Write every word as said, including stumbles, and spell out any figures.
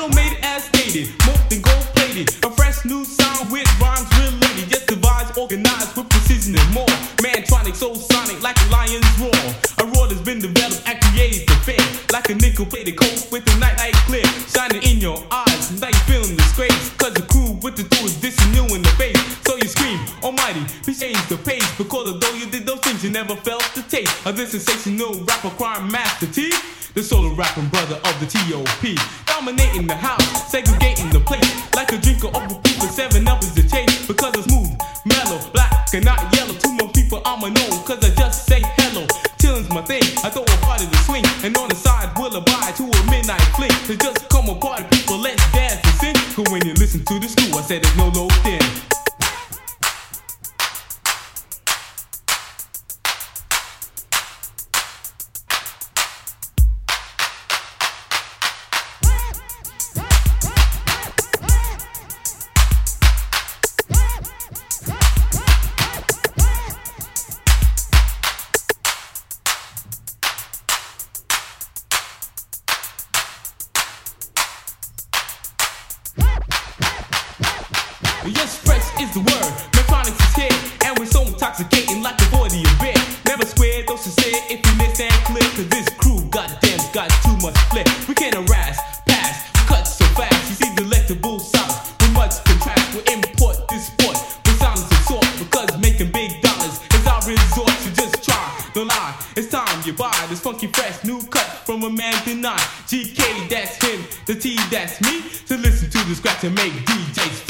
Well made as stated, more than gold plated. A fresh new sound with rhymes related. Just devised, organized with precision and more. Mantronic, soul sonic, like a lion's roar. A roar that's been developed and created to fail. Like a nickel plated coat with the night light clear. Shining in your eyes, like you feeling disgrace. Cause the crew with the two is dissing you in the face. So you scream, almighty, please change the pace. Because although you did those things, you never felt the taste of this sensational rapper crime master T. The solo rapping brother of the T O P. Dominating the house, segregating the place. Like a drinker of a people, seven up is the taste. Because it's smooth, mellow, black and not yellow. To more people I'ma know, cause I just say hello. Chilling's my thing, I throw a party to swing. And on the side we'll abide to a midnight fling. So just come apart, people, let's dance and sing. Cause when you listen to the screw, I said there's no low thin. Yes, fresh is the word, Mantronics is here. And we're so intoxicating like the body of beer. Never square, those who say if you miss and clear. Cause this crew, goddamn, got too much flair. We can't harass, pass, cut so fast. You see delectable sounds with much contrast. We import this sport with sounds of sort. Because making big dollars is our resort. So just try, don't lie, it's time you buy this funky fresh new cut from a man denied. G K, that's him, the T, that's me. So listen to the scratch and make D Js